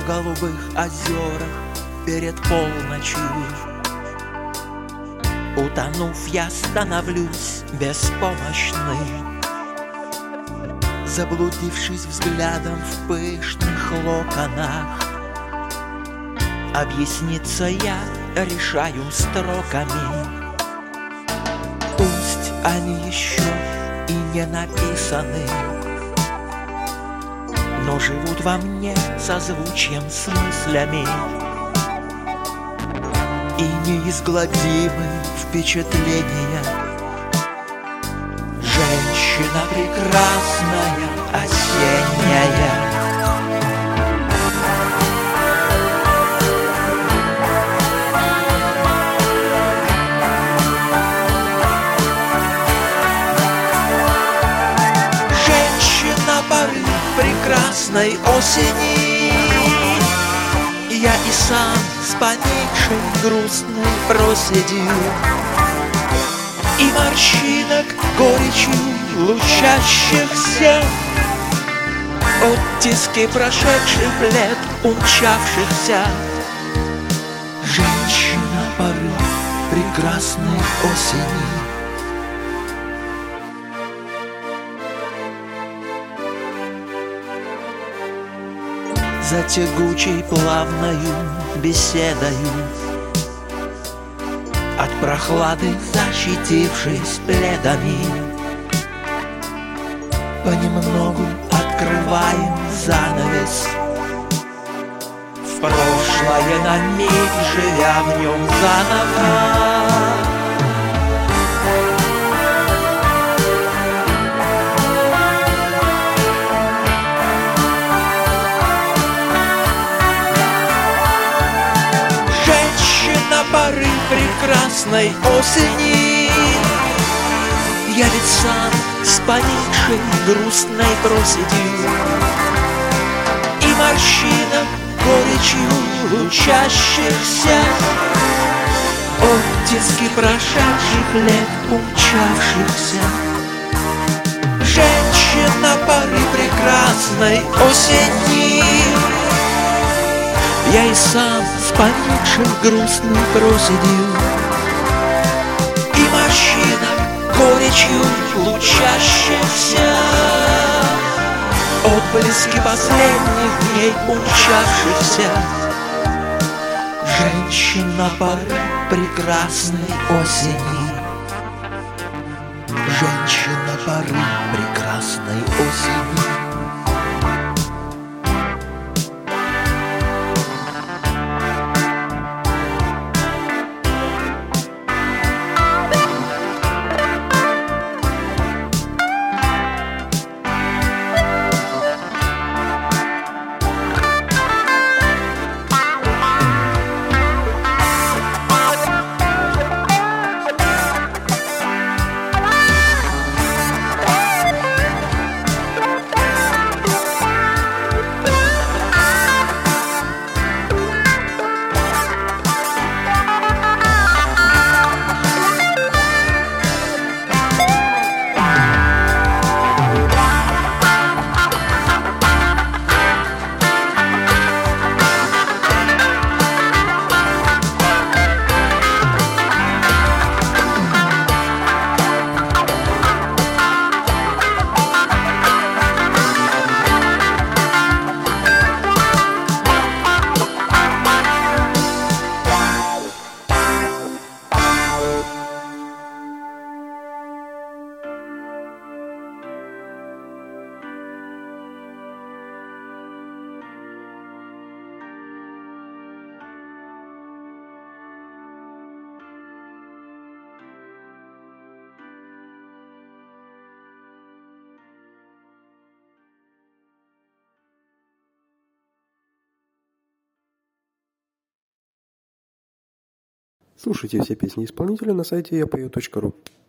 в голубых озерах перед полночью. Утонув, я становлюсь беспомощной, заблудившись взглядом в пышных локонах. Объясниться я решаю строками. Пусть они еще и не написаны, но живут во мне созвучием с мыслями. И неизгладимы впечатления. Женщина прекрасная, осенняя. Женщина порыв прекрасной осени. Я и сам с поникшей грустной проседью, и морщинок горечью лучащихся, оттиски прошедших лет умчавшихся. Женщина порыв прекрасной осени. За тягучей плавною беседою, от прохлады защитившись пледами, понемногу открываем занавес в прошлое, на миг живя в нем заново. Порыв прекрасной осени. Я ведь сам с поникшей грустной проседью, и морщинок горечью лучащихся, оттиски прошедших лет умчавшихся. Женщина порыв прекрасной осени. Я и сам с поникшей грустной проседью, и морщинок горечью лучащихся, отблески последних дней умчавшихся. Женщина порыв прекрасной осени. Женщина порыв прекрасной осени. Слушайте все песни исполнителя на сайте yapою.ru.